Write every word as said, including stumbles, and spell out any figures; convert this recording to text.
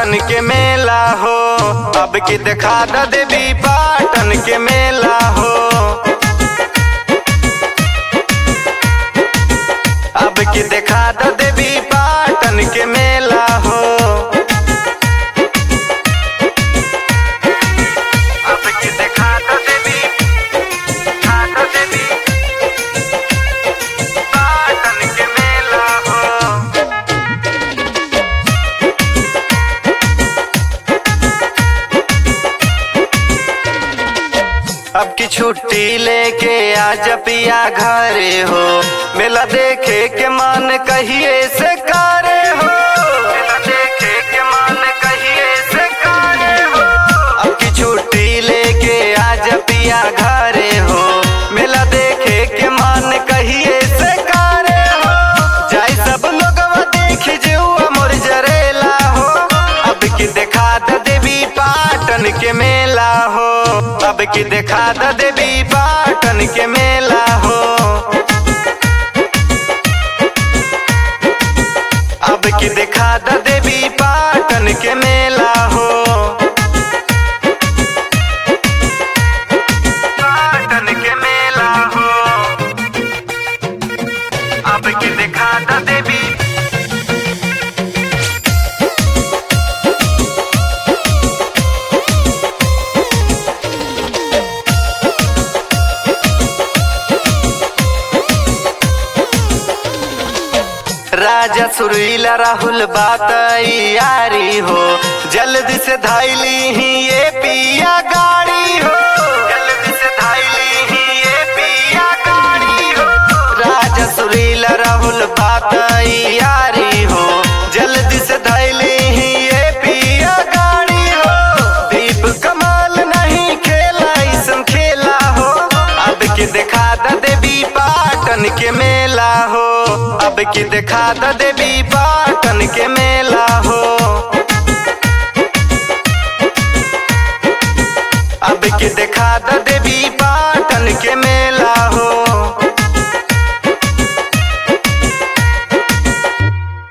पाटन के मेला हो। अब की दिखा द देवी पाटन के मेला हो। अब की दिखा द देवी पाटन के मेला हो। अब की दिखा द देवी दिखा द देवी पाटन के मेला हो। अब की छुट्टी लेके आज पिया घरे हो। मेला देखे के मन कहिए से करे हो। मेला देखे के मन कहिए से करे हो। अब की छुट्टी लेके आज पिया घरे हो। मेला देखे के मन कहिए से करे हो। जाई सब लोग देख जुआ मोर जरेला हो। अब की दिखा द देवी पाटन के मेला हो। अब की दिखा द देवी पाटन के मेला हो। अब की दिखा द देवी पाटन के मेला हो। पाटन के मेला हो। अब की दिखा द देवी राजा सुरीला राहुल बात यारी हो। जल्दी से धाइली ही ये पिया गाड़ी हो। जल्दी से धाइली ही ये पिया गाड़ी हो। राजा सुरीला राहुल बात यारी हो। जल्दी से धाइली ही ये पिया गाड़ी हो। दीप कमाल नहीं खेला इसम खेला हो। अब की दिखा द देवी पाटन के मेला हो। अब की दिखा द देवी पाटन के मेला हो। अब की दिखा द देवी पाटन के मेला